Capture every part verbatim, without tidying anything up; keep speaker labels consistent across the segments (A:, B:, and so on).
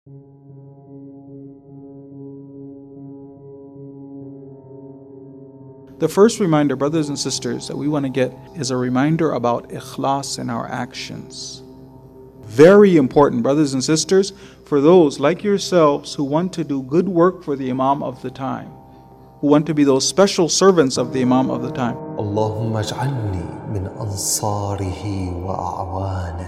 A: The first reminder, brothers and sisters, that we want to get is a reminder about ikhlas in our actions. Very important, brothers and sisters, for those like yourselves who want to do good work for the Imam of the time, who want to be those special servants of the Imam of the time.
B: اللهم اجعلني من أنصاره وأعوانه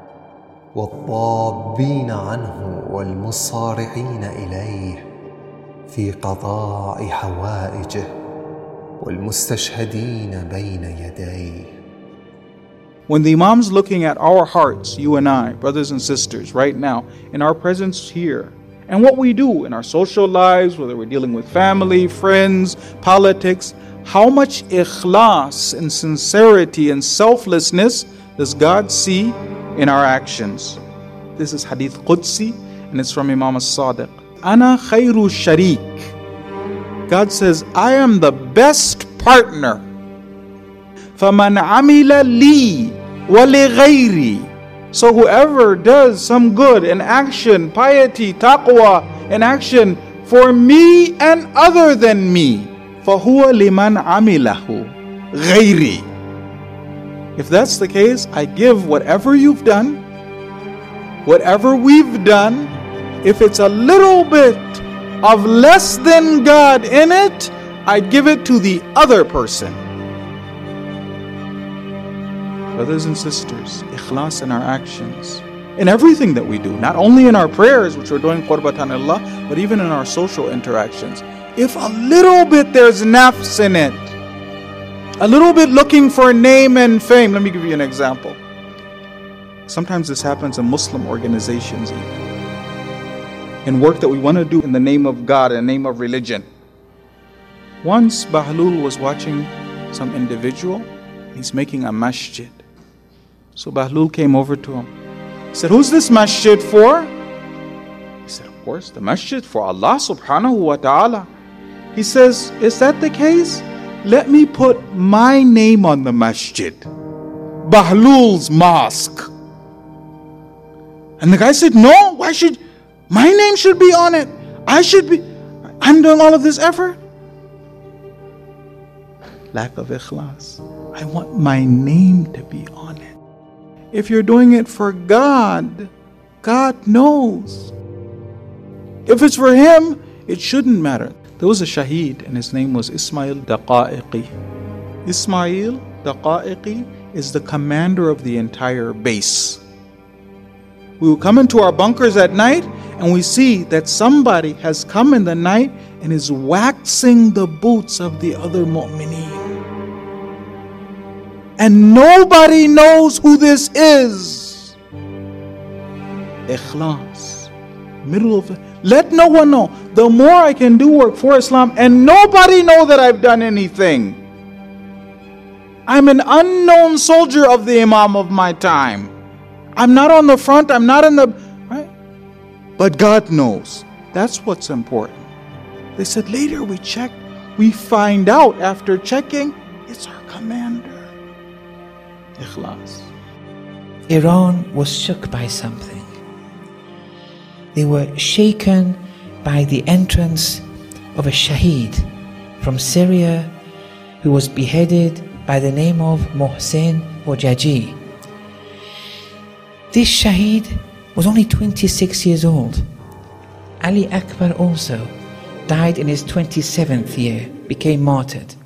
B: والضابين عنه والمصارعين إليه في قضاء حوائجه والمستشهدين بين يديه.
A: When the Imam's looking at our hearts, you and I, brothers and sisters, right now, in our presence here, and what we do in our social lives, whether we're dealing with family, friends, politics, how much ikhlas and sincerity and selflessness does God see in our actions? This is Hadith Qudsi, and it's from Imam as-Sadiq. Ana khayru sharik. God says, I am the best partner. فَمَنْ عَمِلَ لِي وَلِغَيْرِي. So whoever does some good, an action, piety, taqwa, an action for me and other than me, فَهُوَ لِمَنْ عَمِلَهُ غَيْرِي. If that's the case, I give whatever you've done, whatever we've done, if it's a little bit of less than God in it, I give it to the other person. Brothers and sisters, ikhlas in our actions, in everything that we do, not only in our prayers, which we're doing qurbatan Allah, but even in our social interactions. If a little bit there's nafs in it, a little bit looking for name and fame. Let me give you an example. Sometimes this happens in Muslim organizations even. In work that we want to do in the name of God, in the name of religion. Once Bahlul was watching some individual, he's making a masjid. So Bahlul came over to him. He said, who's this masjid for? He said, of course, the masjid for Allah subhanahu wa ta'ala. He says, is that the case? Let me put my name on the masjid. Bahlul's mosque. And the guy said, no, why should, my name should be on it. I should be, I'm doing all of this effort. Lack of ikhlas. I want my name to be on it. If you're doing it for God, God knows. If it's for Him, it shouldn't matter. There was a shaheed and his name was Ismail Daqa'iqi. Ismail Daqa'iqi is the commander of the entire base. We will come into our bunkers at night and we see that somebody has come in the night and is waxing the boots of the other mu'mineen. And nobody knows who this is. Ikhlas. Middle of it. Let no one know. The more I can do work for Islam and nobody know that I've done anything. I'm an unknown soldier of the Imam of my time. I'm not on the front, I'm not in the... Right? But God knows. That's what's important. They said later we checked. We find out after checking, it's our commander. Ikhlas.
C: Iran was shook by something. They were shaken by the entrance of a shaheed from Syria who was beheaded by the name of Mohsen Mojaji. This shaheed was only twenty-six years old. Ali Akbar also died in his twenty-seventh year, became martyred.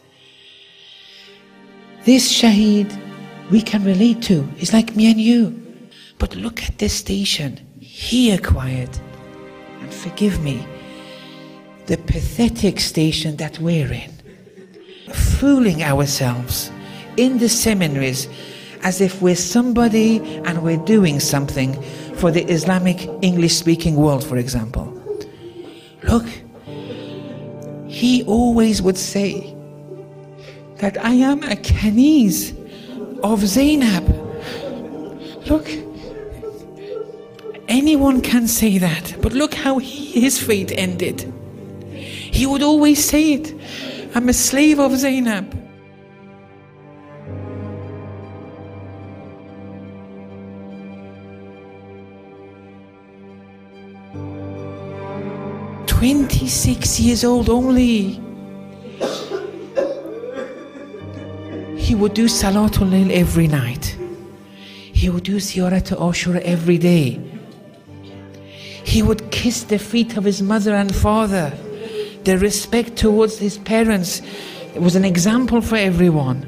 C: This shaheed we can relate to. He's like me and you. But look at this station he acquired. And forgive me, the pathetic station that we're in. Fooling ourselves in the seminaries as if we're somebody and we're doing something for the Islamic English-speaking world, for example. Look, he always would say that I am a Kaniz of Zainab. Look, anyone can say that, but look how he, his fate ended. He would always say it. I'm a slave of Zainab. twenty-six years old only. He would do Salatul Layl every night. He would do Ziyarat Ashura every day. He would kiss the feet of his mother and father. The respect towards his parents, it was an example for everyone.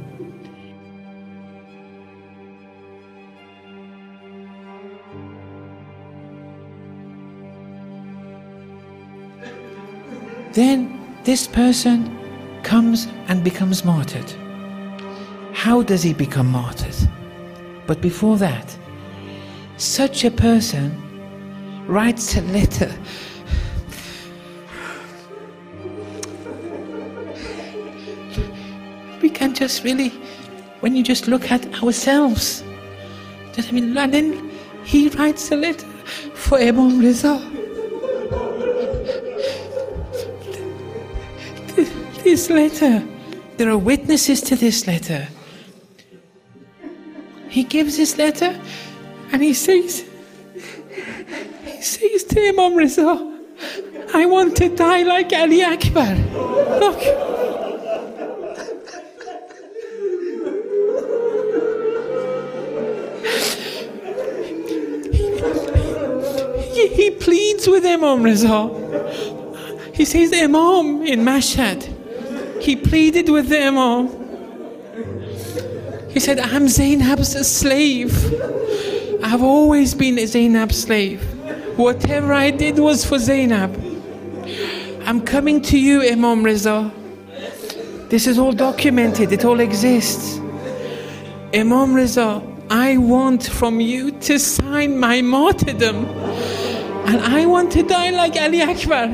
C: Then this person comes and becomes martyred. How does he become martyred? But before that, such a person writes a letter we can just really, when you just look at ourselves, I mean, and then he writes a letter for Imam Riza. This letter, there are witnesses to this letter. He gives this letter and he says, he says to Imam Riza, I want to die like Ali Akbar. Look. He, he pleads with Imam Riza. He says, Imam, in Mashhad, he pleaded with the Imam. He said, I'm Zainab's slave. I've always been a Zainab's slave. Whatever I did was for Zainab. I'm coming to you, Imam Riza. This is all documented. It all exists. Imam Riza, I want from you to sign my martyrdom. And I want to die like Ali Akbar.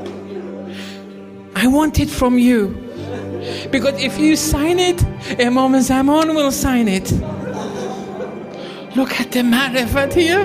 C: I want it from you. Because if you sign it, Imam Zaman will sign it. Look at the ma'rifat here.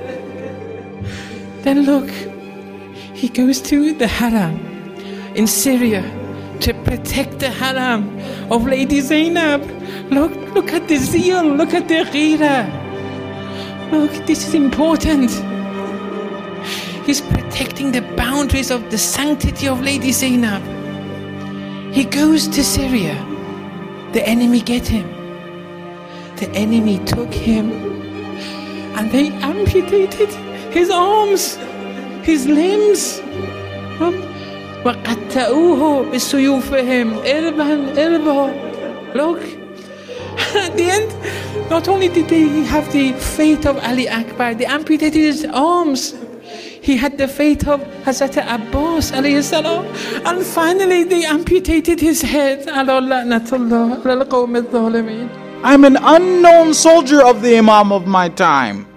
C: Then look, he goes to the haram in Syria to protect the haram of Lady Zainab. Look, look at the zeal, look at the ghira. Look, this is important. He's protecting the boundaries of the sanctity of Lady Zainab. He goes to Syria. The enemy get him. The enemy took him and they amputated his arms, his limbs. وَقَتَّأُوهُ بِسُيُوفِهِمْ إِرْبًا إِرْبًا. Look, at the end, not only did they have the fate of Ali Akbar, they amputated his arms. He had the fate of Hazrat Abbas alayhi salam, and finally they amputated his head. I'm
A: an unknown soldier of the Imam of my time.